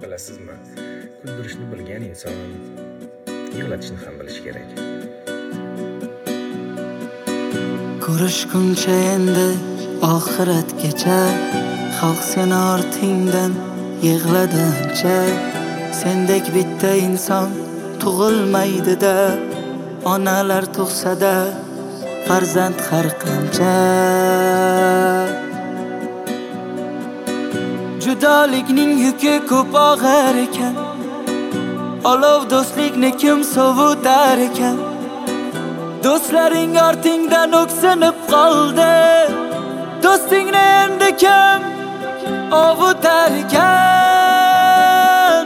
Bilasizmi, kuldirishni bilgan inson yig'latishni ham bilishi kerak. Ko'rishguncha endi oxiratgacha, xalq seni ortingdan yig'ladi ancha. Sendek bitta inson tug'ilmaydi-da, onalar tug'sa-da farzand har qancha. Judolikning yuki ko'p og'ir ekan, olov do'stlikni kim sovutar ekan. Do'stlaring ortingdan o'ksinib qoldi, do'stingni endi kim ovutar ekan.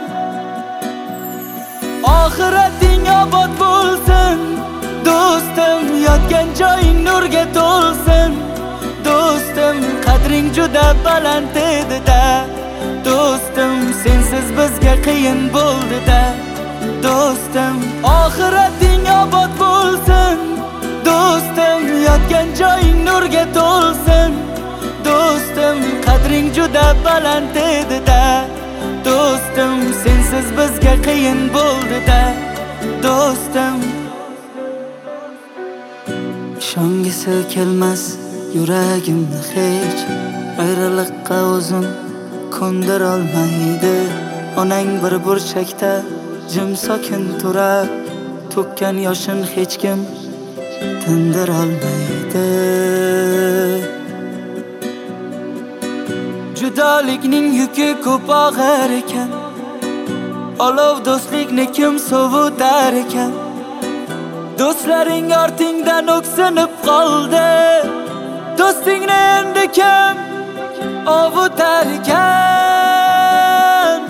Oxirating obod bo'lsin do'stim, yotgan joying nurga to'lsin do'stim. Qadring juda baland edi-da do'stim, sensiz bizga qiyin bo'ldi-da do'stim. Oxirating obod bo'lsin do'stim, yotgan joying nurga to'lsin do'stim. Qadring juda baland edi-da do'stim, sensiz bizga qiyin bo'ldi-da do'stim. Ishongisi kelmas yuragimni hech, ayriliqqa o'zim ko'ndirolmaydi. Onang bir burchakda jim sokin turar, to'kkan yoshin hech kim tindirolmaydi. Judolikning yuki ko'p og'ir ekan, olov do'stlikni kim sovutar ekan. Do'stlaring ortingdan o'ksinib qoldi, do'stingni endi kim ovutar ekan.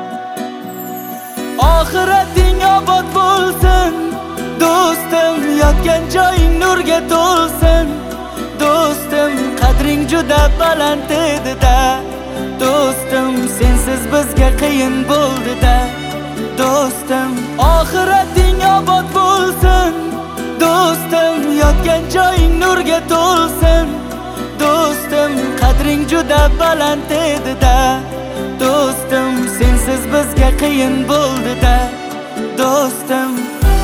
Oxirating obod bo'lsin do'stim, yotgan joying nurga to'lsin do'stim. Qadring juda baland edi-da do'stim, sensiz bizga qiyin bo'ldi-da do'stim. Oxirating obod bo'lsin do'stim, yotgan joying nurga to'lsin do'stim. Qadring juda baland edi-da do'stim, sensiz bizga qiyin bo'ldi-da do'stim.